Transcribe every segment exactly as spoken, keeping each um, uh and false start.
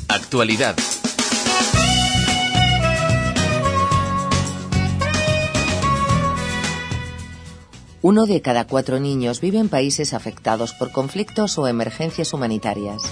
Actualidad. Uno de cada cuatro niños vive en países afectados por conflictos o emergencias humanitarias.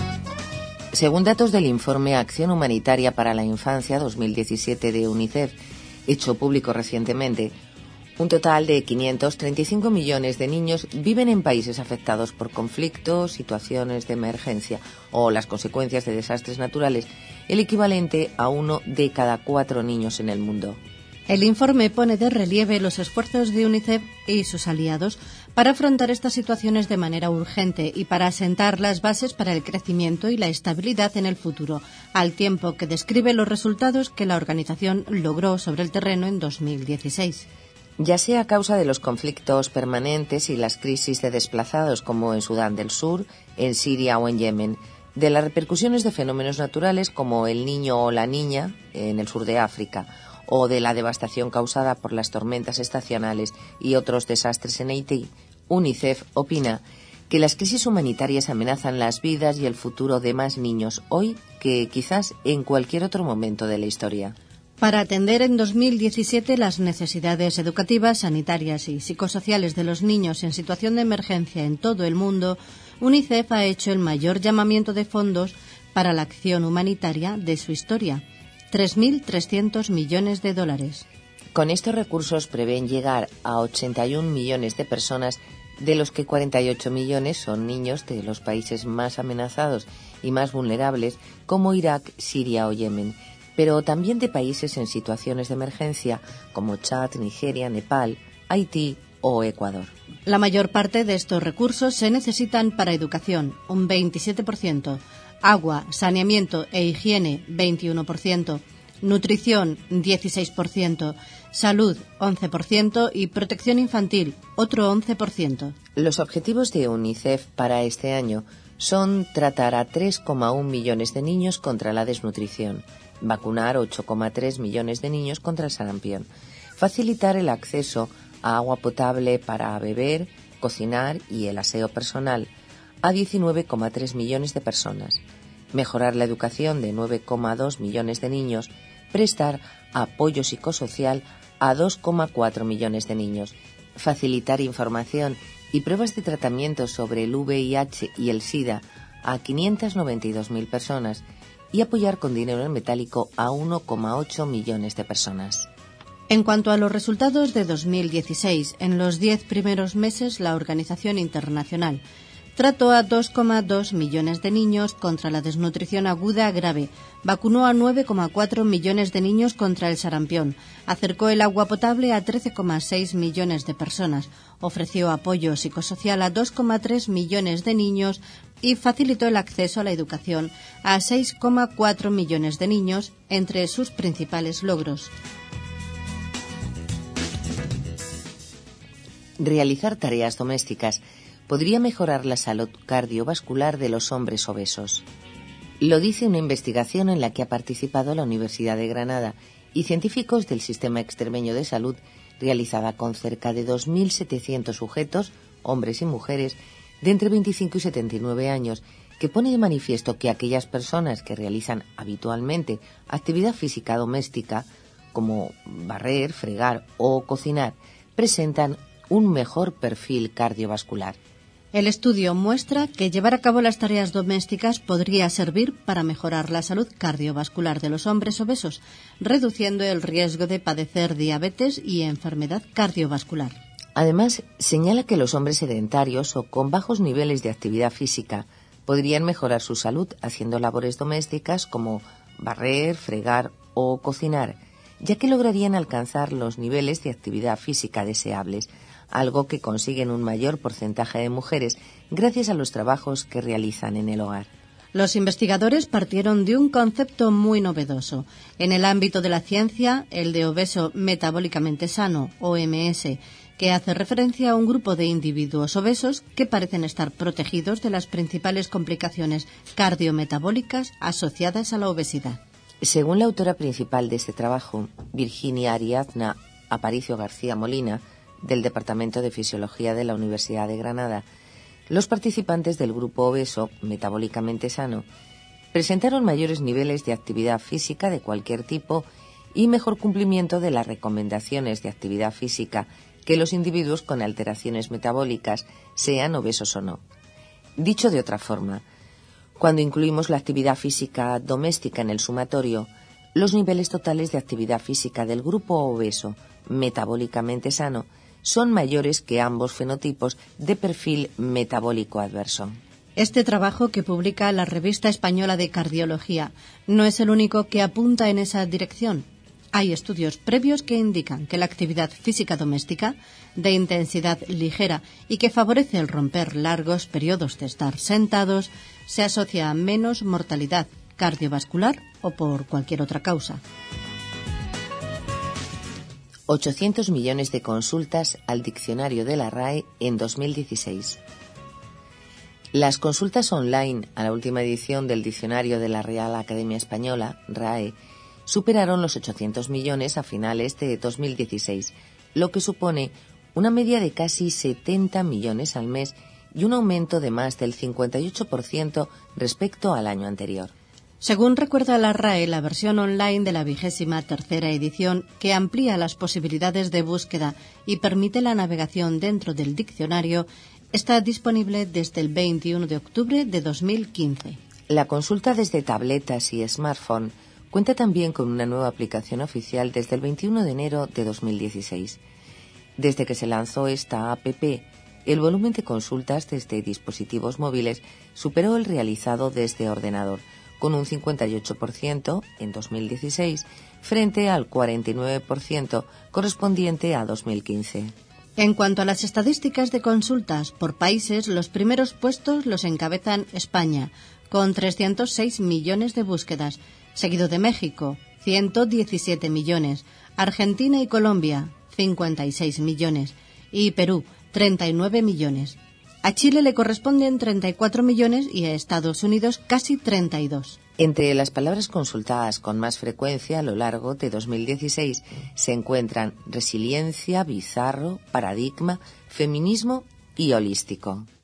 Según datos del informe Acción Humanitaria para la Infancia dos mil diecisiete de UNICEF, hecho público recientemente, un total de quinientos treinta y cinco millones de niños viven en países afectados por conflictos, situaciones de emergencia o las consecuencias de desastres naturales, el equivalente a uno de cada cuatro niños en el mundo. El informe pone de relieve los esfuerzos de UNICEF y sus aliados para afrontar estas situaciones de manera urgente y para asentar las bases para el crecimiento y la estabilidad en el futuro, al tiempo que describe los resultados que la organización logró sobre el terreno en dos mil dieciséis. Ya sea a causa de los conflictos permanentes y las crisis de desplazados como en Sudán del Sur, en Siria o en Yemen, de las repercusiones de fenómenos naturales como el Niño o la Niña en el sur de África, o de la devastación causada por las tormentas estacionales y otros desastres en Haití, UNICEF opina que las crisis humanitarias amenazan las vidas y el futuro de más niños hoy que quizás en cualquier otro momento de la historia. Para atender en dos mil diecisiete las necesidades educativas, sanitarias y psicosociales de los niños en situación de emergencia en todo el mundo, UNICEF ha hecho el mayor llamamiento de fondos para la acción humanitaria de su historia, tres mil trescientos millones de dólares. Con estos recursos prevén llegar a ochenta y un millones de personas, de los que cuarenta y ocho millones son niños de los países más amenazados y más vulnerables como Irak, Siria o Yemen, pero también de países en situaciones de emergencia como Chad, Nigeria, Nepal, Haití o Ecuador. La mayor parte de estos recursos se necesitan para educación, un veintisiete por ciento, agua, saneamiento e higiene, veintiuno por ciento, nutrición, dieciséis por ciento, salud, once por ciento y protección infantil, otro once por ciento. Los objetivos de UNICEF para este año son tratar a tres coma uno millones de niños contra la desnutrición, vacunar ocho coma tres millones de niños contra el sarampión, facilitar el acceso a agua potable para beber, cocinar y el aseo personal a diecinueve coma tres millones de personas, mejorar la educación de nueve coma dos millones de niños, prestar apoyo psicosocial a dos coma cuatro millones de niños, facilitar información y pruebas de tratamiento sobre el V I H y el SIDA a quinientas noventa y dos mil personas y apoyar con dinero en metálico a uno coma ocho millones de personas. En cuanto a los resultados de dos mil dieciséis, en los diez primeros meses la Organización Internacional trató a dos coma dos millones de niños contra la desnutrición aguda grave, vacunó a nueve coma cuatro millones de niños contra el sarampión, acercó el agua potable a trece coma seis millones de personas, ofreció apoyo psicosocial a dos coma tres millones de niños y facilitó el acceso a la educación a seis coma cuatro millones de niños, entre sus principales logros. Realizar tareas domésticas podría mejorar la salud cardiovascular de los hombres obesos. Lo dice una investigación en la que ha participado la Universidad de Granada y científicos del Sistema Extremeño de Salud, realizada con cerca de dos mil setecientos sujetos, hombres y mujeres, de entre veinticinco y setenta y nueve años, que pone de manifiesto que aquellas personas que realizan habitualmente actividad física doméstica, como barrer, fregar o cocinar, presentan un mejor perfil cardiovascular. El estudio muestra que llevar a cabo las tareas domésticas podría servir para mejorar la salud cardiovascular de los hombres obesos, reduciendo el riesgo de padecer diabetes y enfermedad cardiovascular. Además, señala que los hombres sedentarios o con bajos niveles de actividad física podrían mejorar su salud haciendo labores domésticas como barrer, fregar o cocinar, ya que lograrían alcanzar los niveles de actividad física deseables, algo que consiguen un mayor porcentaje de mujeres gracias a los trabajos que realizan en el hogar. Los investigadores partieron de un concepto muy novedoso. En el ámbito de la ciencia, el de obeso metabólicamente sano, O M S, que hace referencia a un grupo de individuos obesos que parecen estar protegidos de las principales complicaciones cardiometabólicas asociadas a la obesidad. Según la autora principal de este trabajo, Virginia Ariadna Aparicio García Molina, del Departamento de Fisiología de la Universidad de Granada, los participantes del grupo obeso metabólicamente sano presentaron mayores niveles de actividad física de cualquier tipo y mejor cumplimiento de las recomendaciones de actividad física que los individuos con alteraciones metabólicas, sean obesos o no. Dicho de otra forma, cuando incluimos la actividad física doméstica en el sumatorio, los niveles totales de actividad física del grupo obeso metabólicamente sano son mayores que ambos fenotipos de perfil metabólico adverso. Este trabajo que publica la Revista Española de Cardiología no es el único que apunta en esa dirección. Hay estudios previos que indican que la actividad física doméstica, de intensidad ligera y que favorece el romper largos periodos de estar sentados, se asocia a menos mortalidad cardiovascular o por cualquier otra causa. ochocientos millones de consultas al diccionario de la R A E en dos mil dieciséis. Las consultas online a la última edición del diccionario de la Real Academia Española, R A E, superaron los ochocientos millones a finales de dos mil dieciséis, lo que supone una media de casi setenta millones al mes y un aumento de más del cincuenta y ocho por ciento respecto al año anterior. Según recuerda la R A E, la versión online de la vigésima tercera edición, que amplía las posibilidades de búsqueda y permite la navegación dentro del diccionario, está disponible desde el veintiuno de octubre de dos mil quince. La consulta desde tabletas y smartphone cuenta también con una nueva aplicación oficial desde el veintiuno de enero de dos mil dieciséis. Desde que se lanzó esta app, el volumen de consultas desde dispositivos móviles superó el realizado desde ordenador, con un cincuenta y ocho por ciento en dos mil dieciséis frente al cuarenta y nueve por ciento correspondiente a dos mil quince. En cuanto a las estadísticas de consultas por países, los primeros puestos los encabezan España, con trescientos seis millones de búsquedas, seguido de México, ciento diecisiete millones, Argentina y Colombia, cincuenta y seis millones, y Perú, treinta y nueve millones. A Chile le corresponden treinta y cuatro millones y a Estados Unidos casi treinta y dos. Entre las palabras consultadas con más frecuencia a lo largo de dos mil dieciséis se encuentran resiliencia, bizarro, paradigma, feminismo y holístico.